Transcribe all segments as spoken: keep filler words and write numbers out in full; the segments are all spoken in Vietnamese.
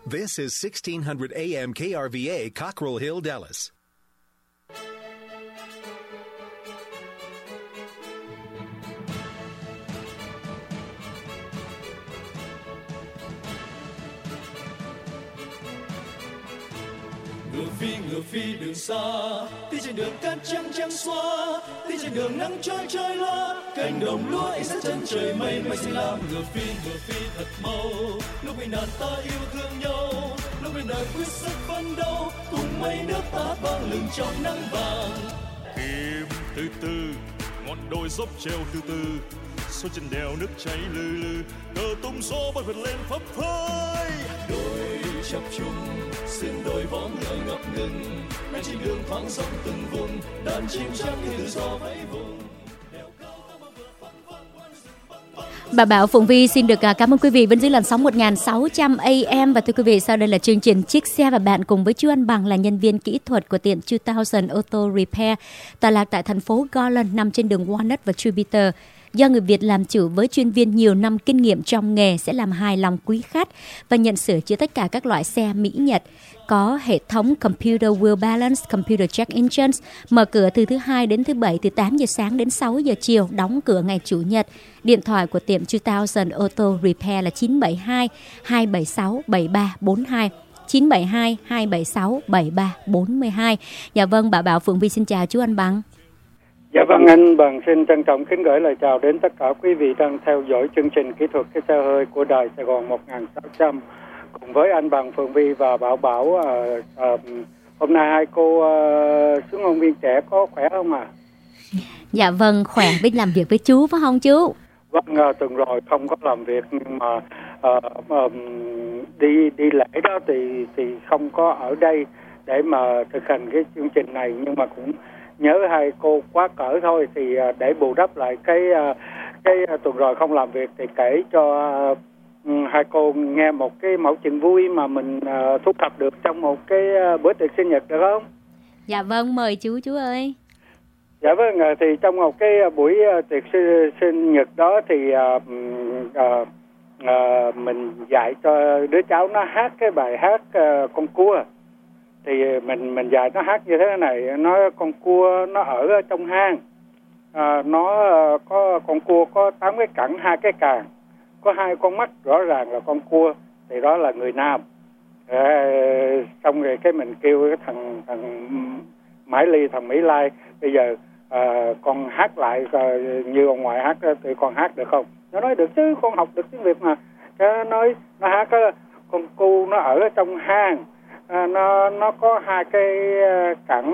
This is sixteen hundred A M K R V A, Cockrell Hill, Dallas. Ngựa phi ngựa phi đường xa, đi trên đường cát trắng trắng xóa, đi trên đường nắng trói trói lá, cánh đồng lúa ánh sáng chân trời mây mây xanh lam. Ngựa phi ngựa phi thật mau, lúc bình an ta yêu thương nhau, lúc bình đời quyết sức phấn đấu, cùng mây nước ta vang lừng trong nắng vàng. Kim từ từ, ngọn đồi dốc treo từ từ, xuống chân đèo nước chảy lừ lừ, cờ tung gió bay vượt lên phấp phới. Đôi chập trùng xuyên đôi vó ngựa ngập ngừng, đang trên đường thoáng dòng từng vùng, đàn chim trắng như tự do vẫy vùng. Bà Bảo Phụng Vi xin được cảm ơn quý vị vẫn giữ làn sóng một nghìn sáu trăm A M. Và thưa quý vị, sau đây là chương trình Chiếc Xe và Bạn cùng với chú Anh Bằng là nhân viên kỹ thuật của tiệm hai thousand Auto Repair tọa lạc tại thành phố Garland, nằm trên đường Walnut và Jupiter. Do người Việt làm chủ với chuyên viên nhiều năm kinh nghiệm trong nghề sẽ làm hài lòng quý khách và nhận sửa chữa tất cả các loại xe Mỹ Nhật. Có hệ thống Computer Wheel Balance, Computer Check Engines, mở cửa từ thứ hai đến thứ bảy từ tám giờ sáng đến sáu giờ chiều, đóng cửa ngày Chủ nhật. Điện thoại của tiệm hai thousand Auto Repair là chín bảy hai hai bảy sáu bảy ba bốn hai. chín bảy hai hai bảy sáu bảy ba bốn hai. Dạ vâng, bà Bảo Phượng Vi xin chào chú Anh Bằng. Dạ vâng, anh Bằng xin trân trọng kính gửi lời chào đến tất cả quý vị đang theo dõi chương trình kỹ thuật cái xe hơi của đài Sài Gòn một nghìn sáu trăm cùng với anh Bằng, Phượng Vi và Bảo Bảo. Uh, uh, hôm nay hai cô uh, xuống ngôn viên trẻ có khỏe không ạ? À? Dạ vâng, khỏe với làm việc với chú phải không chú? Vâng, uh, tuần rồi không có làm việc nhưng mà uh, um, đi đi lễ đó thì thì không có ở đây để mà thực hành cái chương trình này, nhưng mà cũng nhớ hai cô quá cỡ thôi, thì để bù đắp lại cái cái tuần rồi không làm việc thì kể cho hai cô nghe một cái mẫu chuyện vui mà mình thu thập được trong một cái bữa tiệc sinh nhật được không? Dạ vâng, mời chú chú ơi. Dạ vâng, thì trong một cái buổi tiệc sinh nhật đó thì uh, uh, uh, mình dạy cho đứa cháu nó hát cái bài hát uh, con cua. Thì mình mình dạy nó hát như thế này, nó con cua nó ở trong hang, à, nó có con cua có tám cái cẳng, hai cái càng, có hai con mắt, rõ ràng là con cua, thì đó là người nam. À, xong rồi cái mình kêu cái thằng thằng Mãi Ly, thằng Mỹ Lai, bây giờ à, con hát lại như ông ngoại hát thì con hát được không? Nó nói được chứ, con học được tiếng Việt mà. Nó nói nó hát con cua nó ở trong hang. À, nó nó có hai cái cẳng,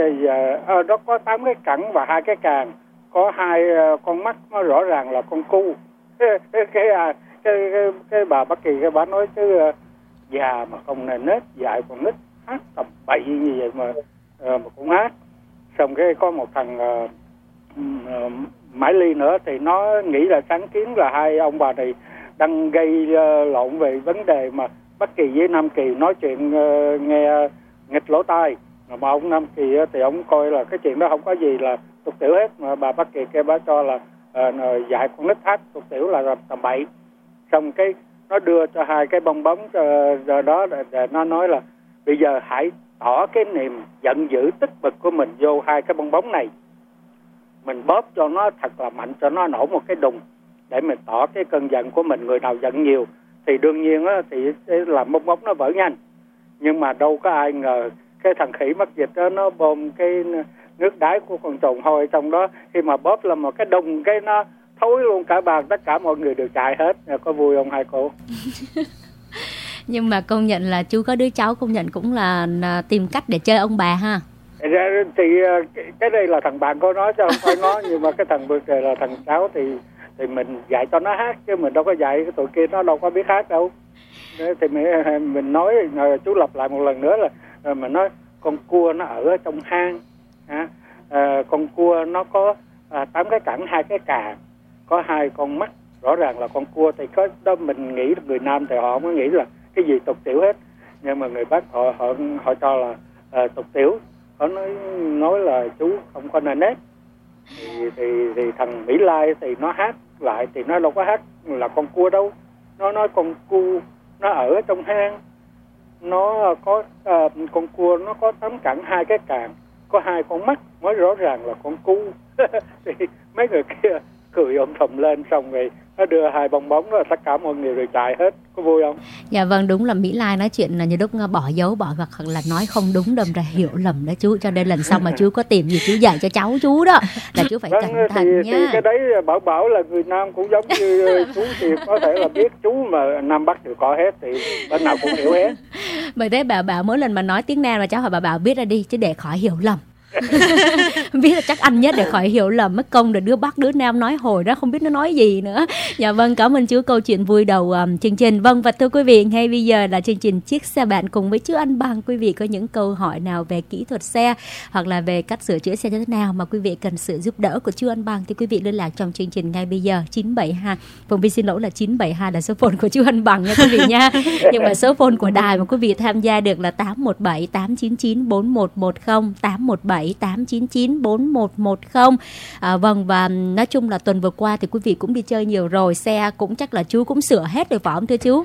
à, nó có tám cái cẳng và hai cái càng, có hai con mắt, nó rõ ràng là con cu. Cái cái cái, cái, cái, cái bà Bắc Kỳ cái bà nói chứ già mà không nề nết, dạy còn nít hát tầm bậy như vậy mà à, mà cũng hát. Xong cái có một thằng uh, uh, Mãi Ly nữa thì nó nghĩ là sáng kiến là hai ông bà này đang gây uh, lộn về vấn đề mà Bắc Kỳ với Nam Kỳ nói chuyện uh, nghe nghịch lỗ tai, mà ông Nam Kỳ uh, thì ông coi là cái chuyện đó không có gì là tục tiểu hết, mà bà Bắc Kỳ kia bà cho là uh, dạy con nít hát tục tiểu là tầm bậy. Xong cái nó đưa cho hai cái bong bóng uh, đó, để nó nói là bây giờ hãy tỏ cái niềm giận dữ tức bực của mình vô hai cái bong bóng này, mình bóp cho nó thật là mạnh, cho nó nổ một cái đùng để mình tỏ cái cơn giận của mình. Người nào giận nhiều thì đương nhiên á, thì làm bong bóng nó vỡ nhanh. Nhưng mà đâu có ai ngờ cái thằng khỉ mất dịch đó, nó bơm cái nước đáy của con trồn hôi trong đó, khi mà bóp là một cái đùng, cái nó thối luôn cả bàn, tất cả mọi người đều chạy hết. Có vui không hai cô? Nhưng mà công nhận là chú có đứa cháu công nhận cũng là tìm cách để chơi ông bà ha. Thì cái đây là thằng bạn có nói chứ không phải nó, nhưng mà cái thằng vừa kể là thằng cháu thì thì mình dạy cho nó hát chứ mình đâu có dạy cái tụi kia, nó đâu có biết hát đâu. Thì mình, mình nói, chú lặp lại một lần nữa là mình nói con cua nó ở trong hang, à, à, con cua nó có à, tám cái cẳng, hai cái càng, có hai con mắt, rõ ràng là con cua. Thì có đó mình nghĩ người Nam thì họ không có nghĩ là cái gì tục tiểu hết, nhưng mà người Bắc họ họ họ cho là à, tục tiểu. Họ nói nói là chú không có nề nếp. Thì, thì thì thằng Mỹ Lai thì nó hát lại thì nó đâu có hát là con cua đâu, nó nói con cua nó ở trong hang, nó có uh, con cua nó có tám cẳng, hai cái càng, có hai con mắt mới rõ ràng là con cu. Thì mấy người kia cười ôm thầm lên, xong rồi nó đưa hai bong bóng đó, tất cả mọi người rồi chạy hết. Có vui không? Dạ vâng, đúng là Mỹ Lai nói chuyện là như lúc bỏ dấu bỏ hoặc là nói không đúng, đâm ra hiểu lầm đó chú. Cho nên lần sau mà chú có tìm gì chú dạy cho cháu chú đó là chú phải vâng, cẩn thận thì, nha. thì cái đấy Bảo Bảo là người Nam cũng giống như chú, thì có thể là biết chú mà Nam Bắc đều có hết, thì bên nào cũng hiểu hết. Bởi thế Bảo Bảo mỗi lần mà nói tiếng Nam là cháu hỏi Bảo Bảo biết ra đi chứ để khỏi hiểu lầm. Biết là chắc ăn nhất để khỏi hiểu lầm, mất công để đứa Bắc đứa Nam nói hồi đó không biết nó nói gì nữa. Dạ vâng, cảm ơn chú câu chuyện vui đầu um, chương trình. Vâng, và thưa quý vị, ngay bây giờ là chương trình Chiếc Xe Bạn cùng với chú Anh Bằng. Quý vị có những câu hỏi nào về kỹ thuật xe hoặc là về cách sửa chữa xe như thế nào mà quý vị cần sự giúp đỡ của chú Anh Bằng thì quý vị liên lạc trong chương trình ngay bây giờ. Chín bảy hai, Phùng Vi xin lỗi là chín bảy hai là số phone của chú Anh Bằng nha quý vị nha. Nhưng mà số phone của đài mà quý vị tham gia được là tám một bảy tám chín chín bốn một một không, tám một bảy tám chín chín bốn một một không. À, vâng, và nói chung là tuần vừa qua thì quý vị cũng đi chơi nhiều rồi, xe cũng chắc là chú cũng sửa hết được phải không thưa chú?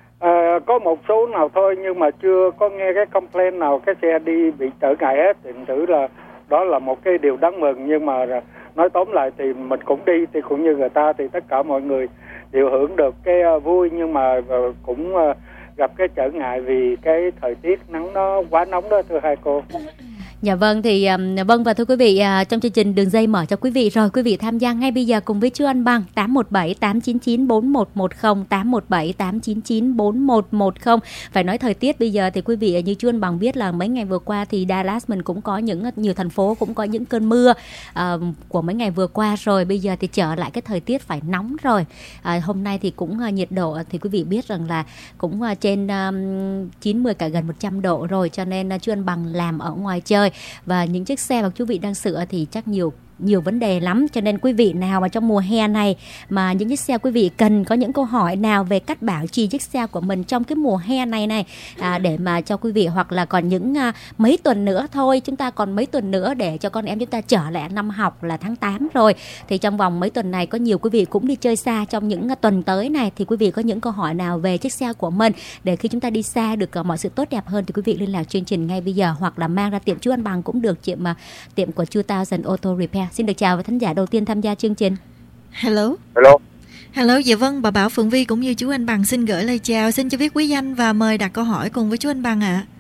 À, có một số nào thôi, nhưng mà chưa có nghe cái complaint nào cái xe đi bị trở ngại hết. Thì thử là đó là một cái điều đáng mừng. Nhưng mà nói tóm lại thì mình cũng đi thì cũng như người ta, thì tất cả mọi người đều hưởng được cái vui, nhưng mà cũng gặp cái trở ngại vì cái thời tiết nắng nó quá nóng đó thưa hai cô. Dạ vâng, thì um, vâng và thưa quý vị, uh, trong chương trình đường dây mở cho quý vị rồi, quý vị tham gia ngay bây giờ cùng với chú Anh Bằng tám một bảy tám chín chín bốn một một không, tám một bảy tám chín chín bốn một một không. Phải nói thời tiết bây giờ thì quý vị như chú Anh Bằng biết là mấy ngày vừa qua thì Dallas mình cũng có những nhiều thành phố cũng có những cơn mưa uh, của mấy ngày vừa qua rồi. Bây giờ thì trở lại cái thời tiết phải nóng rồi. Uh, hôm nay thì cũng uh, nhiệt độ thì quý vị biết rằng là cũng uh, trên um, chín mươi cả gần một trăm độ rồi, cho nên uh, chú Anh Bằng làm ở ngoài chơi. Và những chiếc xe mà quý vị đang sửa thì chắc nhiều nhiều vấn đề lắm, cho nên quý vị nào mà trong mùa hè này mà những chiếc xe quý vị cần có những câu hỏi nào về cách bảo trì chiếc xe của mình trong cái mùa hè này này à, để mà cho quý vị, hoặc là còn những à, mấy tuần nữa thôi, chúng ta còn mấy tuần nữa để cho con em chúng ta trở lại năm học là tháng tám rồi, thì trong vòng mấy tuần này có nhiều quý vị cũng đi chơi xa trong những tuần tới này, thì quý vị có những câu hỏi nào về chiếc xe của mình để khi chúng ta đi xa được uh, mọi sự tốt đẹp hơn thì quý vị liên lạc chương trình ngay bây giờ, hoặc là mang ra tiệm chú Anh Bằng cũng được, tiệm mà tiệm của two thousand Auto Repair. Xin được chào và thính giả đầu tiên tham gia chương trình. Hello. Hello. Hello, dạ vâng, bà Bảo, Phượng Vi cũng như chú Anh Bằng xin gửi lời chào, xin cho biết quý danh và mời đặt câu hỏi cùng với chú Anh Bằng ạ.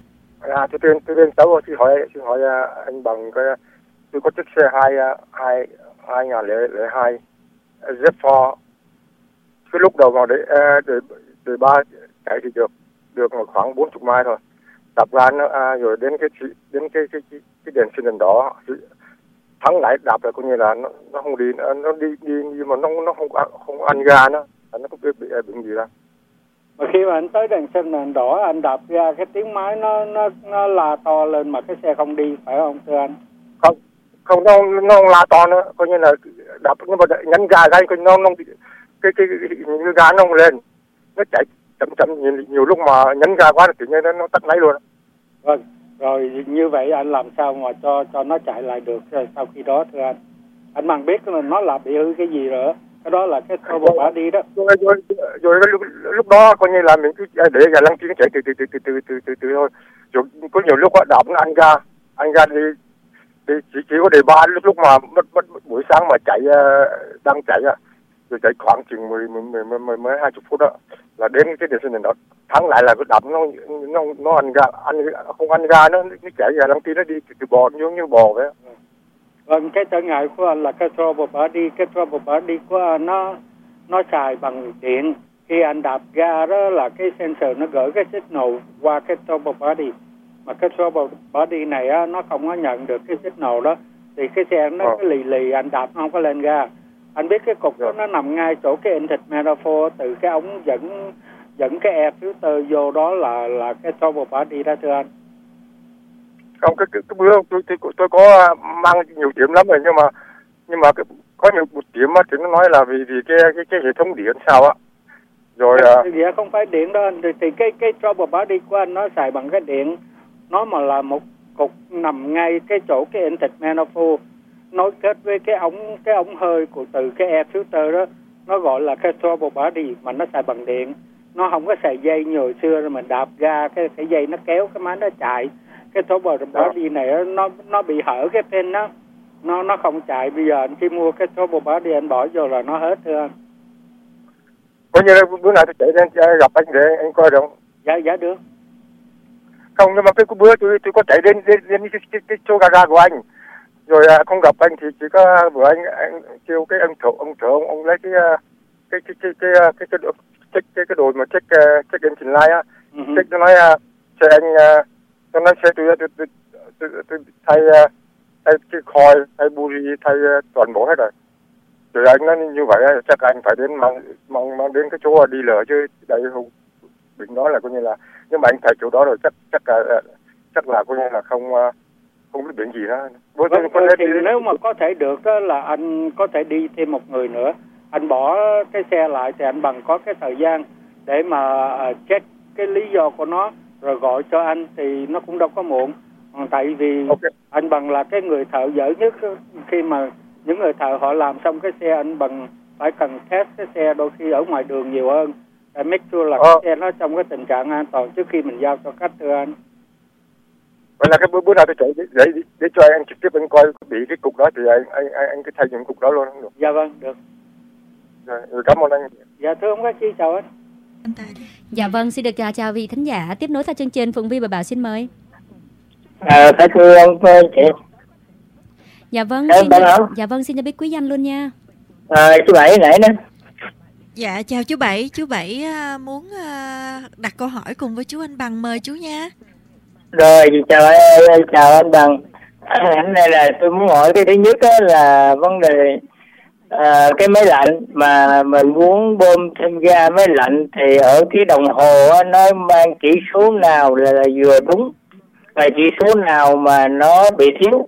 À. À, tôi tên tôi tên cháu xin hỏi xin hỏi anh Bằng cái tôi có chiếc xe hai hai hai nghìn lẻ hai Z bốn, cái lúc đầu vào để để để ba chạy thì được được khoảng bốn mươi mai thôi, đạp ga nó à, rồi đến cái đến cái cái cái, cái đèn xanh đèn đỏ thắng lại đạp là coi như là nó nó không đi nó, nó đi đi nhưng mà nó nó không không ăn ga nó nó không biết bị bệnh gì đâu. Mà khi mà anh tới đèn xanh đèn đỏ anh đạp ga cái tiếng máy nó nó nó la to lên mà cái xe không đi phải không thưa anh? Không không nó nó không la to nữa, coi như là đạp nhưng mà nhấn ga cái nó nó cái cái cái, cái, cái ga nó không lên, nó chạy chậm chậm nhiều, nhiều lúc mà nhấn ga quá thì như nó nó tắt máy luôn. Vâng, rồi như vậy anh làm sao mà cho cho nó chạy lại được sau khi đó thưa anh? Anh Bằng biết là nó là bị hư cái gì rồi, cái đó là cái turbo bả đi đó. Rồi, rồi, rồi lúc, lúc đó coi như là mình cứ để ga lăng chiếc chạy từ từ từ từ từ từ từ từ thôi. Rồi có nhiều lúc đạp nó ăn ga, ăn ga đi thì chỉ chỉ có đề ba lúc lúc mà mất mất buổi sáng mà chạy đang chạy á, rồi chạy khoảng chừng mười mười mười mười mười hai chục phút đó là đến cái đèn xanh đèn đỏ thắng lại là cái đạp nó nó nó ăn ga ăn không ăn ga nó nó chạy ga lăng chiếc nó đi từ, từ bò giống như bò vậy. Vâng, cái trở ngại của anh là cái turbo body, cái turbo body của anh nó nó xài bằng điện. Khi anh đạp ga đó là cái sensor nó gửi cái signal qua cái turbo body. Mà cái turbo body này á, nó không có nhận được cái signal đó. Thì cái xe nó cứ lì lì, anh đạp nó không có lên ga. Anh biết cái cục đó nó nằm ngay chỗ cái intake manifold, từ cái ống dẫn dẫn cái air filter vô đó là là cái turbo body đó thưa anh. Không, cái, cái, cái bữa tôi, tôi tôi có mang nhiều điểm lắm rồi, nhưng mà nhưng mà cái, có nhiều một điểm á thì nó nói là vì vì cái cái cái hệ thống điện sao á, rồi thì uh... không phải điện đó anh, thì, thì cái cái turbo body của anh nó xài bằng cái điện, nó mà là một cục nằm ngay cái chỗ cái intake manifold nối kết với cái ống cái ống hơi của từ cái air filter đó, nó gọi là cái turbo body mà nó xài bằng điện. nó không có xài dây như hồi xưa rồi mình đạp ga cái cái dây nó kéo cái máy nó chạy, cái thấu body này nó nó bị hở cái pin đó, nó nó không chạy. Bây giờ anh khi mua cái thấu body anh bỏ vô là nó hết thưa anh. Coi như là bữa nào tôi chạy lên gặp anh để anh coi được không? Dạ dạ được. Không, nhưng mà cái bữa tôi tôi có chạy đến đến, đến cái, cái, cái chỗ gara của anh, rồi à, không gặp anh thì chỉ có bữa anh anh kêu cái ông thợ ông thợ ông, ông lấy cái cái cái cái cái cái cái cái cái, cái đồ mà check check engine light á, uh-huh. check nó nói xe anh nó nói xe tôi tôi tôi, tôi, tôi thay thay cái khói thay buri thay toàn bộ hết rồi. Rồi anh nói như vậy chắc anh phải đến mang mang mang đến cái chỗ đi lờ chứ đây không định nói là coi như là, nhưng mà anh thấy chỗ đó rồi chắc chắc là chắc là coi như là không không biết chuyện gì đó. Vâng, vâng, thì đi... nếu mà có thể được đó là anh có thể đi thêm một người nữa, anh bỏ cái xe lại thì anh bằng có cái thời gian để mà check cái lý do của nó rồi gọi cho anh thì nó cũng đâu có muộn. Tại vì okay. anh bằng là cái người thợ dở nhất, khi mà những người thợ họ làm xong cái xe anh bằng phải cần test cái xe đôi khi ở ngoài đường nhiều hơn để make sure là ờ. cái xe nó trong cái tình trạng an toàn trước khi mình giao cho khách thưa anh. Vậy là cái bữa bữa nào tôi chạy để, để để cho anh trực tiếp anh coi bị cái cục đó thì anh anh anh, anh cứ thay những cục đó luôn không được? Dạ vâng, được. Rồi, rồi cảm ơn anh. Dạ thưa ông các chi chào anh. Dạ vâng, xin được chào vị thính giả tiếp nối theo chương trình. Phụng Vi và Bảo xin mời. À, thưa ông chị. Dạ vâng, em xin được, dạ vâng xin cho biết quý danh luôn nha. À, chú Bảy nãy nữa. Dạ chào chú Bảy, chú Bảy muốn đặt câu hỏi cùng với chú Anh Bằng, mời chú nha. Rồi chào em, chào anh Bằng. Hôm nay là tôi muốn hỏi cái thứ nhất là vấn đề à, cái máy lạnh mà mình muốn bơm thêm ga máy lạnh thì ở cái đồng hồ á, nó mang chỉ số nào là, là vừa đúng và chỉ số nào mà nó bị thiếu?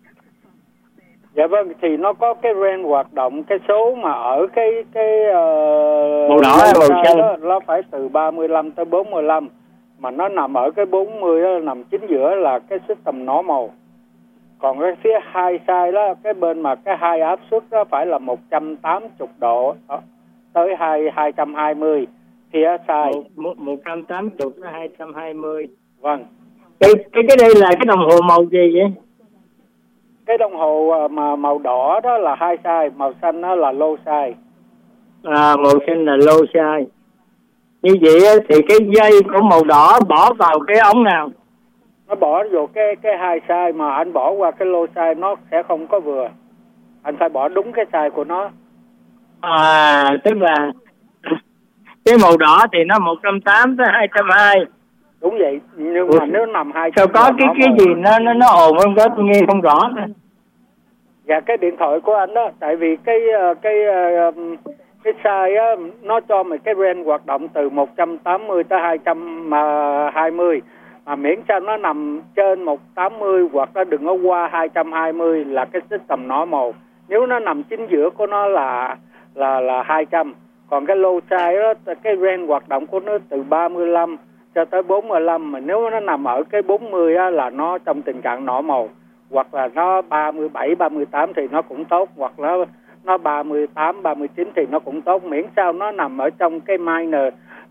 Dạ vâng, thì nó có cái range hoạt động, cái số mà ở cái cái uh, màu đỏ màu xanh đó, nó phải từ ba mươi lăm tới bốn mươi lăm, mà nó nằm ở cái bốn mươi đó, nằm chính giữa là cái system normal. Còn cái phía high side đó, cái bên mà cái high áp suất đó phải là một trăm tám mươi độ đó, tới hai trăm hai mươi phía side. một trăm tám mươi tới hai trăm hai mươi. Vâng. Cái cái cái đây là cái đồng hồ màu gì vậy? Cái đồng hồ mà màu đỏ đó là high side, màu xanh đó là low side. À, màu xanh là low side. Như vậy thì cái dây của màu đỏ bỏ vào cái ống nào? Nó bỏ vô cái cái high side, mà anh bỏ qua cái low side nó sẽ không có vừa. Anh phải bỏ đúng cái size của nó. À, tức là cái màu đỏ thì nó một trăm tám mươi tới hai trăm hai mươi. Đúng vậy, nhưng Ủa, mà nếu nằm hai sao có cái cái gì nó nó nó ồn không có, tôi nghe không rõ nữa. Dạ cái điện thoại của anh đó, tại vì cái cái cái size á, nó cho mình cái range hoạt động từ một trăm tám mươi tới hai trăm hai mươi, mà miễn sao nó nằm trên một trăm tám mươi hoặc nó đừng có qua hai trăm hai mươi là cái system normal. Nếu nó nằm chính giữa của nó là là là hai trăm, còn cái low size đó, cái range hoạt động của nó từ ba mươi lăm cho tới bốn mươi lăm, mà nếu nó nằm ở cái bốn mươi á, là nó trong tình trạng normal, hoặc là nó ba mươi bảy, ba mươi tám thì nó cũng tốt, hoặc là nó ba mươi tám, ba mươi chín thì nó cũng tốt, miễn sao nó nằm ở trong cái minor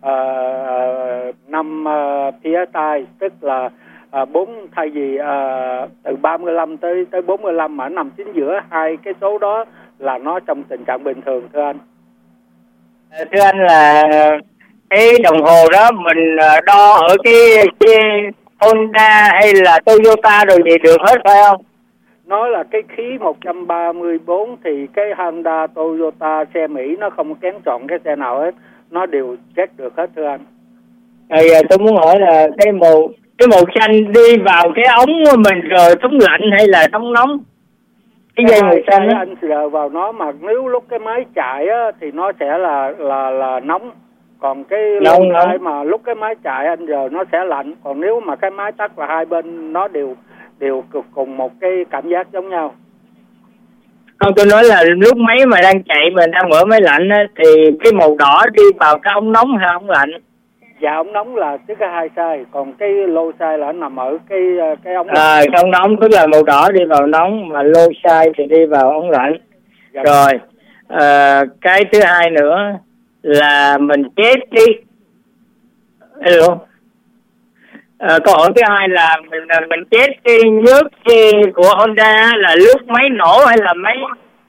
uh, năm uh, pê ét i, tức là bốn uh, thay vì uh, từ ba mươi lăm tới tới bốn mươi lăm mà nằm chính giữa hai cái số đó là nó trong tình trạng bình thường thưa anh. Thưa anh là cái đồng hồ đó mình đo ở cái, cái Honda hay là Toyota rồi gì được hết phải không? Nó là cái khí một trăm ba mươi bốn thì cái Honda, Toyota, xe Mỹ nó không kén chọn cái xe nào hết, nó đều check được hết thưa anh. Rồi tôi muốn hỏi là cái màu cái màu xanh đi vào cái ống mình rồi chống lạnh hay là chống nóng? Cái dây màu xanh đó anh sờ vào nó, mà nếu lúc cái máy chạy á thì nó sẽ là là là nóng. Còn cái lâu tay mà lúc cái máy chạy anh giờ nó sẽ lạnh. Còn nếu mà cái máy tắt là hai bên nó đều đều cùng một cái cảm giác giống nhau. Không, tôi nói là lúc máy mà đang chạy mình đang mở máy lạnh á, thì cái màu đỏ đi vào cái ống nóng hay ống lạnh? Dạ ống nóng là cái hai size, còn cái low size là nằm ở cái cái ống à, lạnh. Cái ống nóng tức là màu đỏ đi vào nóng, mà low size thì đi vào ống lạnh. Dạ. Rồi à, cái thứ hai nữa là mình chết đi Hello. À, câu hỏi thứ hai là mình mình chết cái nhớt của Honda là lúc máy nổ hay là máy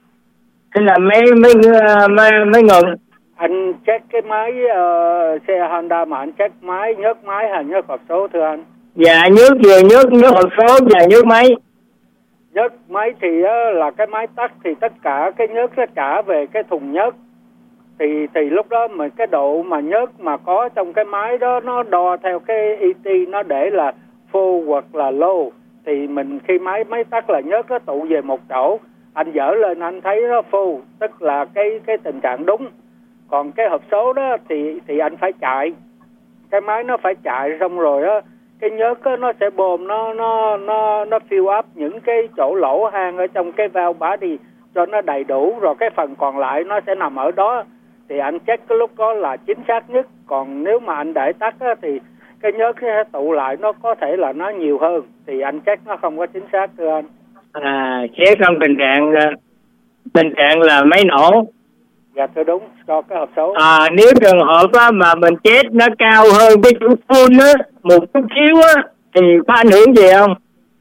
hay là máy máy máy, máy ngừng? Anh check cái máy uh, xe Honda mà anh check máy nhớt máy hay nhớt hộp số thưa anh? Dạ nhớt vừa nhớt nhớt hộp số và nhớt máy. Nhớt máy thì uh, là cái máy tắt thì tất cả cái nhớt nó trả về cái thùng nhớt. Thì thì lúc đó mà cái độ mà nhớt mà có trong cái máy đó nó đo theo cái e tê nó để là full hoặc là low. Thì mình khi máy máy tắt là nhớt nó tụ về một chỗ. Anh dở lên anh thấy nó full, tức là cái cái tình trạng đúng. Còn cái hộp số đó thì thì anh phải chạy. Cái máy nó phải chạy xong rồi á, cái nhớt á, nó sẽ bơm nó nó nó nó fill up những cái chỗ lỗ hang ở trong cái valve body cho nó đầy đủ, rồi cái phần còn lại nó sẽ nằm ở đó. Thì anh check cái lúc đó là chính xác nhất. Còn nếu mà anh để tắt á, thì cái nhớt sẽ tụ lại, nó có thể là nó nhiều hơn. Thì anh check nó không có chính xác thưa anh. À, check trong tình trạng tình trạng là máy nổ. Dạ thưa đúng, cho cái hộp số. À, nếu trường hợp á, mà mình chết nó cao hơn cái chỗ phun á một chút xíu á thì có ảnh hưởng gì không?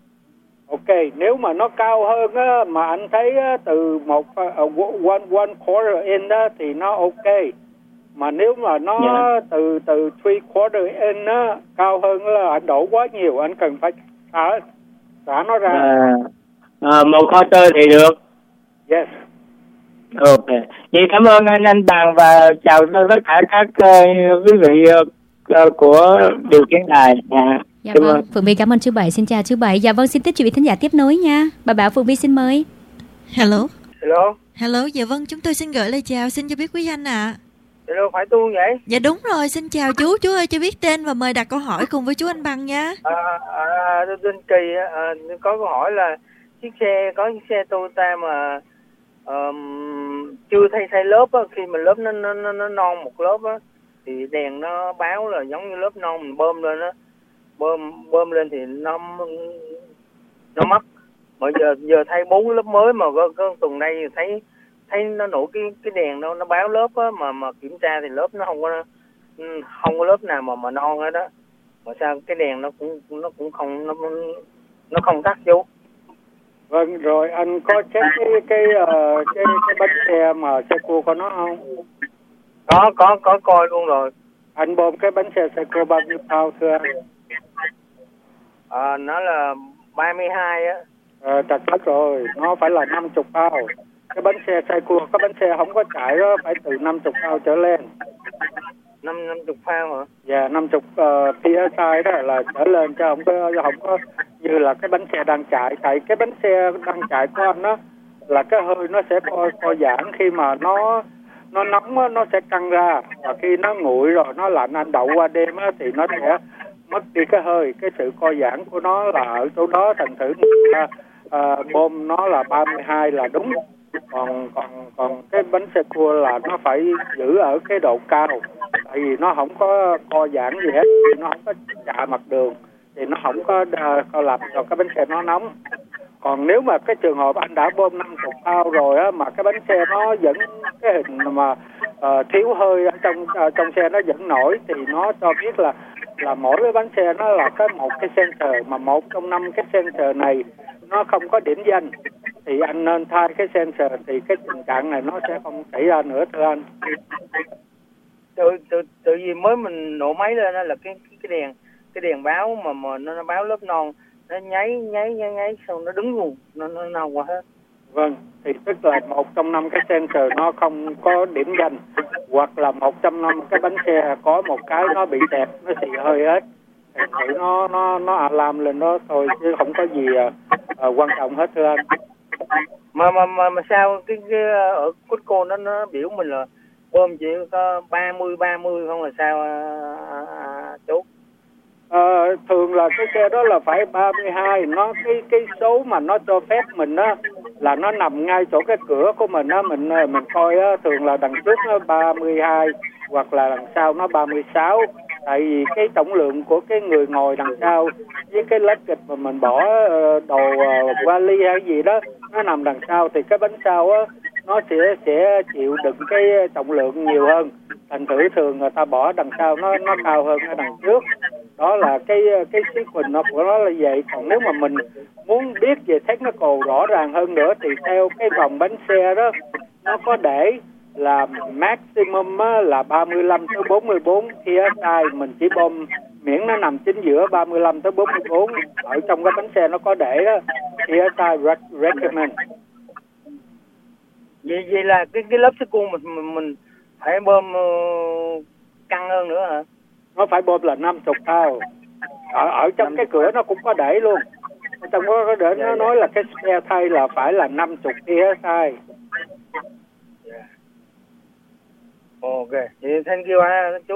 Ok, nếu mà nó cao hơn á, mà anh thấy á, từ một uh, one one quarter inch á, thì nó ok. Mà nếu mà nó yeah. từ từ three quarter inch á, cao hơn là anh đổ quá nhiều, anh cần phải xả xả nó ra. À, à, một quarter thì được. Yes. Ok. Vậy cảm ơn anh anh Bằng và chào tất cả các uh, quý vị uh, của điều khiển đài. Yeah. Dạ vâng, ơn. Phượng Vy cảm ơn chú Bảy, xin chào chú Bảy. Dạ vâng, xin tiếp quý thính giả tiếp nối nha. Bà Bảo Phượng Vy xin mời. Hello. Hello. Hello, dạ vâng, chúng tôi xin gửi lời chào, xin cho biết quý anh ạ. À. Hello, phải tu vậy? Dạ đúng rồi, xin chào chú, chú ơi cho biết tên và mời đặt câu hỏi cùng với chú anh Bằng nha. À, à, tôi tên Kỳ, à, có câu hỏi là chiếc xe, có chiếc xe Toyota mà um, chưa thay thay lớp á, khi mà lớp nó, nó, nó, nó non một lớp á, thì đèn nó báo là giống như lớp non mình bơm lên á. bơm bơm lên thì nó nó mất. Mà giờ giờ thay bốn lớp mới mà có, có tuần nay thấy thấy nó nổi cái cái đèn nó nó báo lớp á, mà mà kiểm tra thì lớp nó không có không có lớp nào mà mà non hết đó. Mà sao cái đèn nó cũng nó cũng không nó nó không tắt chú. Vâng, rồi anh có check cái cái uh, cái cái bánh xe mà xe cua của nó không? Có có có coi luôn rồi. Anh bơm cái bánh xe xe cua bao nhiêu pound thưa anh? À, nó là ba mươi hai á. Ờ, chặt chết rồi, nó phải là năm mươi pound. Cái bánh xe xe cua, cái bánh xe không có chạy đó, phải từ năm mươi pound trở lên. Năm năm mươi pound hả? Dạ, năm mươi uh, pê ét i đó là trở lên, chứ không có không có như là cái bánh xe đang chạy. Tại cái bánh xe đang chạy của anh đó là cái hơi nó sẽ co co giãn, khi mà nó nó nóng á, nó sẽ căng ra, và khi nó nguội rồi nó lạnh, anh đậu qua đêm á, thì nó sẽ mất đi cái hơi, cái sự co giãn của nó là ở chỗ đó. Thành thử uh, uh, bơm nó là ba mươi hai là đúng. Còn còn còn cái bánh xe cua là nó phải giữ ở cái độ cao, tại vì nó không có co giãn gì hết, nó không có chạm mặt đường thì nó không có uh, làm cho cái bánh xe nó nóng. Còn nếu mà cái trường hợp anh đã bơm năm mươi pound rồi á, mà cái bánh xe nó vẫn cái hình mà uh, thiếu hơi ở trong uh, trong xe nó vẫn nổi, thì nó cho biết là là mỗi cái bánh xe nó là có một cái sensor, mà một trong năm cái sensor này nó không có điểm danh, thì anh nên thay cái sensor, thì cái tình trạng này nó sẽ không xảy ra nữa thưa anh. Tự tự tự vì mới mình nổ máy lên đó là cái cái đèn cái đèn báo mà mà nó, nó báo lớp non, nó nháy nháy nháy nháy xong nó đứng luôn, nó nó non qua hết. Vâng, thì tức là một trong năm cái sensor nó không có điểm danh, hoặc là một trong năm cái bánh xe có một cái nó bị tẹt, nó xì hơi hết, thì nó nó nó alarm lên đó thôi, chứ không có gì uh, uh, quan trọng hết thưa anh. Mà mà mà, mà sao cái, cái ở Costco nó nó biểu mình là bơm chỉ có ba mươi ba mươi không là sao à, à, chú? À, thường là cái xe đó là phải ba mươi hai, nó cái cái số mà nó cho phép mình á là nó nằm ngay chỗ cái cửa của mình á, mình mình coi á, thường là đằng trước nó ba mươi hai hoặc là đằng sau nó ba mươi sáu. Tại vì cái trọng lượng của cái người ngồi đằng sau với cái lết kịch mà mình bỏ đồ uh, vali hay gì đó nó nằm đằng sau, thì cái bánh sau á nó sẽ sẽ chịu đựng cái trọng lượng nhiều hơn. thành thử thường người ta bỏ đằng sau nó nó cao hơn ở đằng trước. Đó là cái cái sequence nó của nó là vậy. Còn nếu mà mình muốn biết về technical rõ ràng hơn nữa thì theo cái vòng bánh xe đó nó có để là maximum là ba mươi lăm tới bốn mươi bốn pê ét i, mình chỉ bơm miễn nó nằm chính giữa ba mươi lăm tới bốn mươi bốn. Ở trong cái bánh xe nó có để đó pê ét i recommend. Vậy vậy là cái cái lớp sứ cuông mình mình, mình phải bơm uh, căng hơn nữa hả? Nó phải bơm là năm mươi thao. Ở ở trong cái cửa nó cũng có để luôn. Ở trong đó có để nó nói là cái spare thay là phải là năm mươi pê ét i. Ok, vậy thank you ha, chú.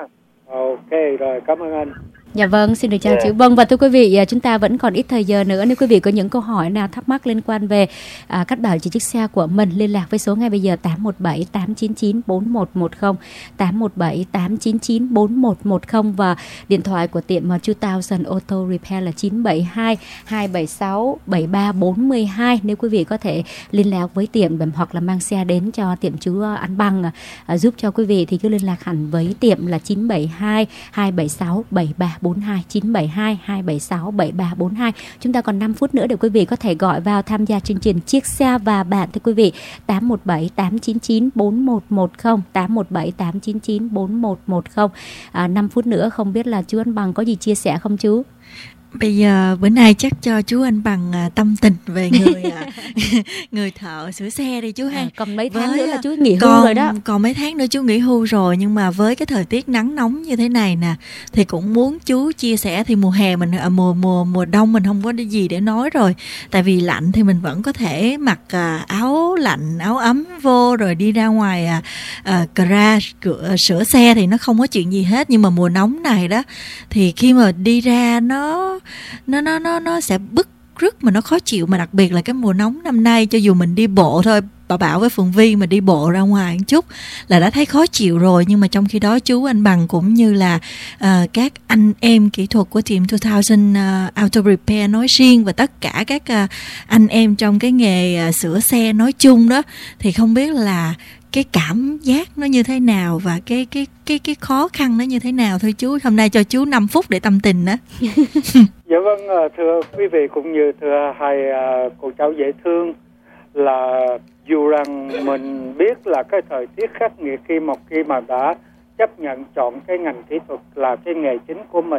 Ok, rồi, cảm ơn anh. Dạ vâng, xin được chào chú. Vâng, và thưa quý vị, chúng ta vẫn còn ít thời giờ nữa. Nếu quý vị có những câu hỏi nào thắc mắc liên quan về à, cách bảo trì chiếc xe của mình, liên lạc với số ngay bây giờ tám một bảy tám chín chín bốn một một không, tám một bảy tám chín chín bốn một một không, và điện thoại của tiệm two thousand Auto Repair là chín bảy hai hai bảy sáu bảy ba bốn hai. Nếu quý vị có thể liên lạc với tiệm hoặc là mang xe đến cho tiệm chú Anh Bằng à, giúp cho quý vị thì cứ liên lạc hẳn với tiệm là chín bảy hai hai bảy sáu bảy ba bốn hai, chín bảy hai hai bảy sáu bảy ba bốn hai. Chúng ta còn năm phút nữa để quý vị có thể gọi vào tham gia chương trình Chiếc Xe và Bạn, thưa quý vị. Tám một bảy tám chín chín bốn một một không, tám một bảy tám chín chín bốn một một không. À, năm phút nữa, không biết là chú Anh Bằng có gì chia sẻ không chú? Bây giờ bữa nay chắc cho chú Anh Bằng à, tâm tình về người à, người thợ sửa xe đi chú ha. À, còn mấy tháng với, nữa là chú nghỉ hưu còn, rồi đó. Còn mấy tháng nữa chú nghỉ hưu rồi, nhưng mà với cái thời tiết nắng nóng như thế này nè thì cũng muốn chú chia sẻ. Thì mùa hè mình à, mùa mùa mùa đông mình không có gì để nói rồi. Tại vì lạnh thì mình vẫn có thể mặc à, áo lạnh, áo ấm vô rồi đi ra ngoài à, à, garage cửa, sửa xe thì nó không có chuyện gì hết. Nhưng mà mùa nóng này đó thì khi mà đi ra nó nó nó nó nó sẽ bức rứt mà nó khó chịu, mà đặc biệt là cái mùa nóng năm nay, cho dù mình đi bộ thôi, Bảo Bảo với Phượng Vi mà đi bộ ra ngoài một chút là đã thấy khó chịu rồi. Nhưng mà trong khi đó chú Anh Bằng cũng như là uh, các anh em kỹ thuật của team two thousand uh, Auto Repair nói riêng và tất cả các uh, anh em trong cái nghề uh, sửa xe nói chung đó, thì không biết là cái cảm giác nó như thế nào và cái cái cái cái khó khăn nó như thế nào thôi chú. Hôm nay cho chú năm phút để tâm tình đó. Dạ vâng, thưa quý vị cũng như thưa hai uh, cô cháu dễ thương, là dù rằng mình biết là cái thời tiết khắc nghiệt, khi một khi mà đã chấp nhận chọn cái ngành kỹ thuật là cái nghề chính của mình,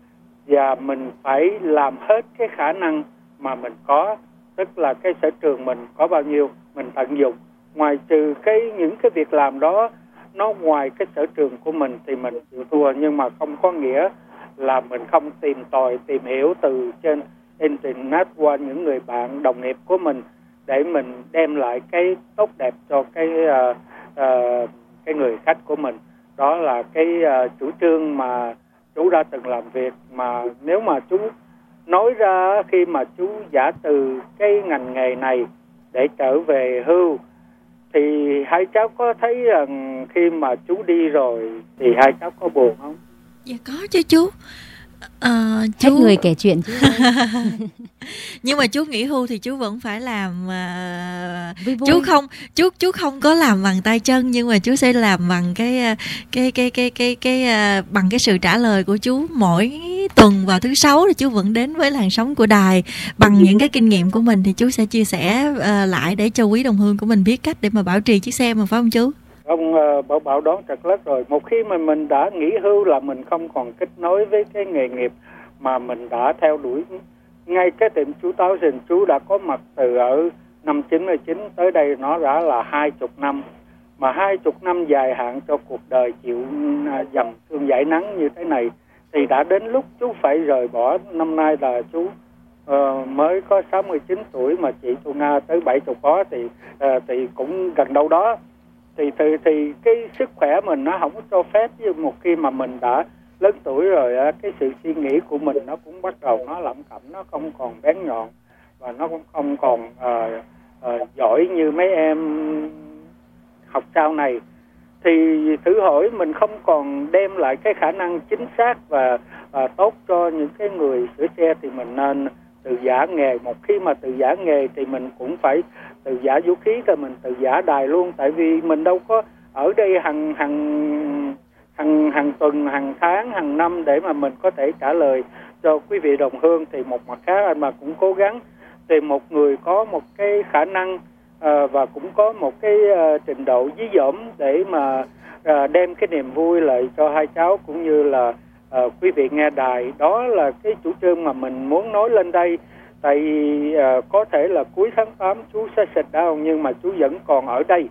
và mình phải làm hết cái khả năng mà mình có, tức là cái sở trường mình có bao nhiêu mình tận dụng. Ngoài trừ cái những cái việc làm đó nó ngoài cái sở trường của mình thì mình chịu thua, nhưng mà không có nghĩa là mình không tìm tòi, tìm hiểu từ trên internet qua những người bạn đồng nghiệp của mình để mình đem lại cái tốt đẹp cho cái uh, uh, cái người khách của mình. Đó là cái uh, chủ trương mà chú đã từng làm việc, mà nếu mà chú nói ra khi mà chú giả từ cái ngành nghề này để trở về hưu thì hai cháu có thấy rằng khi mà chú đi rồi thì hai cháu có buồn không? Dạ có chứ chú. Uh, chú... Hết người kể chuyện chứ. Nhưng mà chú nghỉ hưu thì chú vẫn phải làm uh, chú không chú chú không có làm bằng tay chân, nhưng mà chú sẽ làm bằng cái cái cái cái cái cái uh, bằng cái sự trả lời của chú mỗi tuần vào thứ sáu thì chú vẫn đến với làn sóng của đài bằng những cái kinh nghiệm của mình, thì chú sẽ chia sẻ uh, lại để cho quý đồng hương của mình biết cách để mà bảo trì chiếc xe mà, phải không chú? Ông uh, Bảo Bảo đoán thật lắm rồi. Một khi mà mình đã nghỉ hưu là mình không còn kết nối với cái nghề nghiệp mà mình đã theo đuổi. Ngay cái tiệm chú Táo Sình, chú đã có mặt từ ở năm chín mươi chín tới đây nó đã là hai chục năm. Mà hai chục năm dài hạn cho cuộc đời chịu uh, dầm thương dãi nắng như thế này thì đã đến lúc chú phải rời bỏ. Năm nay là chú uh, mới có sáu mươi chín tuổi mà chị Thu Nga tới bảy mươi có thì uh, thì cũng gần đâu đó. Thì, thì thì cái sức khỏe mình nó không có cho phép. Chứ một khi mà mình đã lớn tuổi rồi, cái sự suy nghĩ của mình nó cũng bắt đầu nó lẩm cẩm, nó không còn bén nhọn và nó cũng không còn uh, uh, giỏi như mấy em học sau này. Thì thử hỏi mình không còn đem lại cái khả năng chính xác và uh, tốt cho những cái người sửa xe thì mình nên từ giả nghề. Một khi mà từ giả nghề thì mình cũng phải từ giả vũ khí, rồi mình từ giả đài luôn. Tại vì mình đâu có ở đây hàng hàng hàng hàng tuần, hàng tháng, hàng năm để mà mình có thể trả lời cho quý vị đồng hương. Thì một mặt khác anh mà cũng cố gắng tìm một người có một cái khả năng à, và cũng có một cái à, trình độ dí dỏm để mà à, đem cái niềm vui lại cho hai cháu cũng như là à, quý vị nghe đài. Đó là cái chủ trương mà mình muốn nói lên đây. Tại vì à, có thể là cuối tháng tám chú sẽ sit down, nhưng mà chú vẫn còn ở đây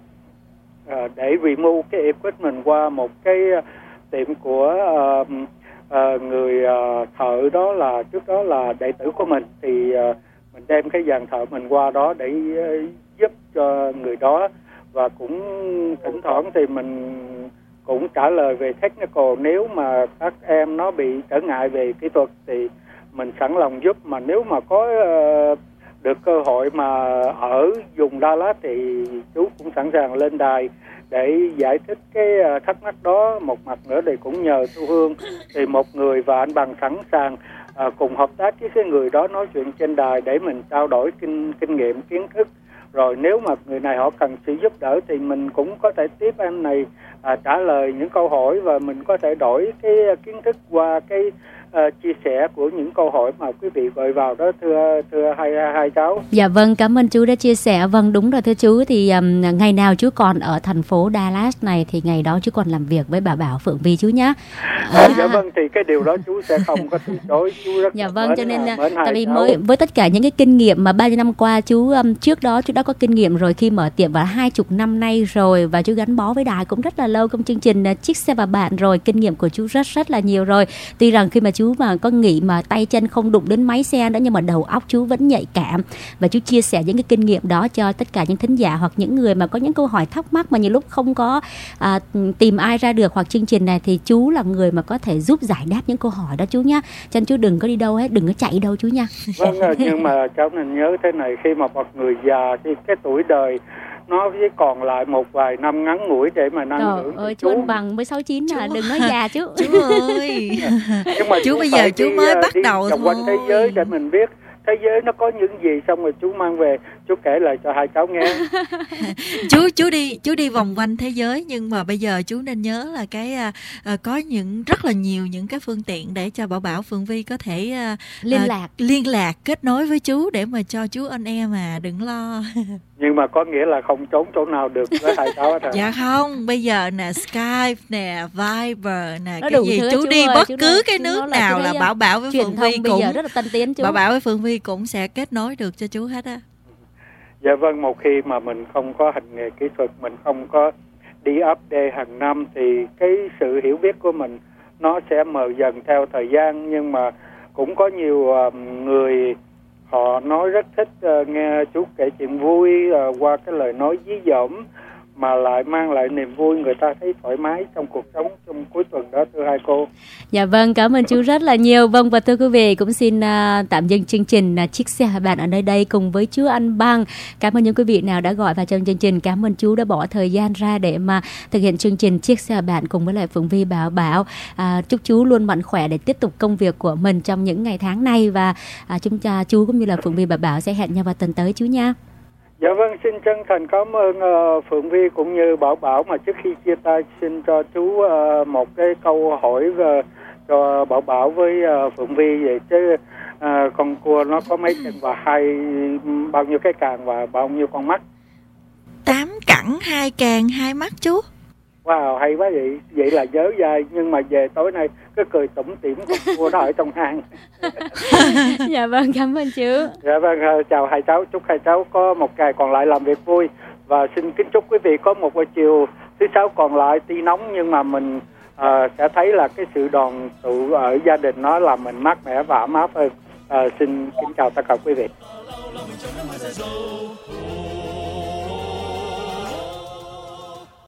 à, để remove cái equipment qua một cái tiệm của uh, uh, người uh, thợ, đó là trước đó là đệ tử của mình. Thì uh, mình đem cái dàn thợ mình qua đó để uh, giúp cho người đó, và cũng thỉnh thoảng thì mình cũng trả lời về technical. Nếu mà các em nó bị trở ngại về kỹ thuật thì mình sẵn lòng giúp. Mà nếu mà có uh, được cơ hội mà ở vùng Dallas thì chú cũng sẵn sàng lên đài để giải thích cái thắc mắc đó. Một mặt nữa thì cũng nhờ Thu Hương thì một người và anh Bằng sẵn sàng à, cùng hợp tác với cái người đó nói chuyện trên đài để mình trao đổi kinh kinh nghiệm, kiến thức. Rồi nếu mà người này họ cần sự giúp đỡ thì mình cũng có thể tiếp anh này à, trả lời những câu hỏi, và mình có thể đổi cái kiến thức qua cái uh, chia sẻ của những câu hỏi mà quý vị gọi vào đó, thưa thưa hai hai cháu. Dạ vâng, cảm ơn chú đã chia sẻ. Vâng, đúng rồi thưa chú, thì um, ngày nào chú còn ở thành phố Dallas này thì ngày đó chú còn làm việc với bà Bảo Phượng Vi chú nhá. À, dạ vâng, thì cái điều đó chú sẽ không có từ chối. Chú rất dạ vâng, mến, cho nên mến tại vì cháu. mới với tất cả những cái kinh nghiệm mà bao nhiêu năm qua chú um, trước đó chú đã có kinh nghiệm rồi khi mở tiệm và hai chục năm nay rồi, và chú gắn bó với đài cũng rất là lâu trong chương trình uh, Chiếc Xe Và Bạn rồi, kinh nghiệm của chú rất rất là nhiều rồi. Tuy rằng khi mà chú mà có nghĩ mà tay chân không đụng đến máy xe nữa, nhưng mà đầu óc chú vẫn nhạy cảm, và chú chia sẻ những cái kinh nghiệm đó cho tất cả những thính giả hoặc những người mà có những câu hỏi thắc mắc mà nhiều lúc không có à, tìm ai ra được, hoặc chương trình này thì chú là người mà có thể giúp giải đáp những câu hỏi đó chú nhá. Cho nên chú đừng có đi đâu hết, đừng có chạy đâu chú nha. Vâng, nhưng mà cháu nên nhớ thế này, khi mà một người già thì cái tuổi đời nó chỉ còn lại một vài năm ngắn ngủi để mà năng Trời hưởng. ơi, chú anh Bằng mới sáu mươi chín à, đừng nói già chú. Chú ơi. Nhưng mà chú bây giờ chú đi, mới bắt đi đầu vòng thôi. quanh thế giới để mình biết thế giới nó có những gì, xong rồi chú mang về chú kể lại cho hai cháu nghe. chú chú đi chú đi vòng quanh thế giới, nhưng mà bây giờ chú nên nhớ là cái uh, có những rất là nhiều những cái phương tiện để cho Bảo Bảo Phượng Vi có thể uh, liên lạc uh, liên lạc kết nối với chú để mà cho chú on air mà đừng lo. Nhưng mà có nghĩa là không trốn chỗ nào được với hai cháu hết. Dạ không, bây giờ nè Skype nè, Viber nè, nó cái gì thứ, chú, chú đi ơi, bất chú cứ nói, cái nước là nào là Bảo Bảo với Phượng Vi bây cũng giờ rất là tân tiến chú. Bảo Bảo với Phượng Vi cũng sẽ kết nối được cho chú hết á. Dạ vâng, một khi mà mình không có hành nghề kỹ thuật, mình không có đi update hàng năm thì cái sự hiểu biết của mình nó sẽ mờ dần theo thời gian. Nhưng mà cũng có nhiều uh, người họ nói rất thích uh, nghe chú kể chuyện vui uh, qua cái lời nói dí dỏm mà lại mang lại niềm vui, người ta thấy thoải mái trong cuộc sống trong cuối tuần đó, thưa hai cô. Dạ vâng, cảm ơn chú rất là nhiều. Vâng, và thưa quý vị, cũng xin uh, tạm dừng chương trình uh, Chiếc Xe Bạn ở nơi đây cùng với chú Anh Bằng. Cảm ơn những quý vị nào đã gọi vào trong chương trình. Cảm ơn chú đã bỏ thời gian ra để mà thực hiện chương trình Chiếc Xe Bạn cùng với lại Phượng Vi, Bảo Bảo. Uh, chúc chú luôn mạnh khỏe để tiếp tục công việc của mình trong những ngày tháng này, và uh, chúng ta chú cũng như là Phượng Vi, Bảo Bảo sẽ hẹn nhau vào tuần tới chú nha. Dạ vâng, xin chân thành cảm ơn uh, Phượng Vi cũng như Bảo Bảo. Mà trước khi chia tay xin cho chú uh, một cái câu hỏi uh, cho Bảo Bảo với uh, Phượng Vi về chứ uh, con cua nó có mấy chân và hai bao nhiêu cái càng và bao nhiêu con mắt? Tám cẳng, hai càng, hai mắt chú. Wow, hay quá vậy. Vậy là nhớ dài, nhưng mà về tối nay cứ cười tủm tỉm con cua đó ở trong hang. Dạ vâng, cảm ơn chú. Dạ vâng, chào hai cháu, chúc hai cháu có một ngày còn lại làm việc vui, và xin kính chúc quý vị có một buổi chiều thứ sáu còn lại tuy nóng nhưng mà mình uh, sẽ thấy là cái sự đoàn tụ ở gia đình nó làm mình mát mẻ và ấm áp hơn. Uh, xin kính chào tất cả quý vị.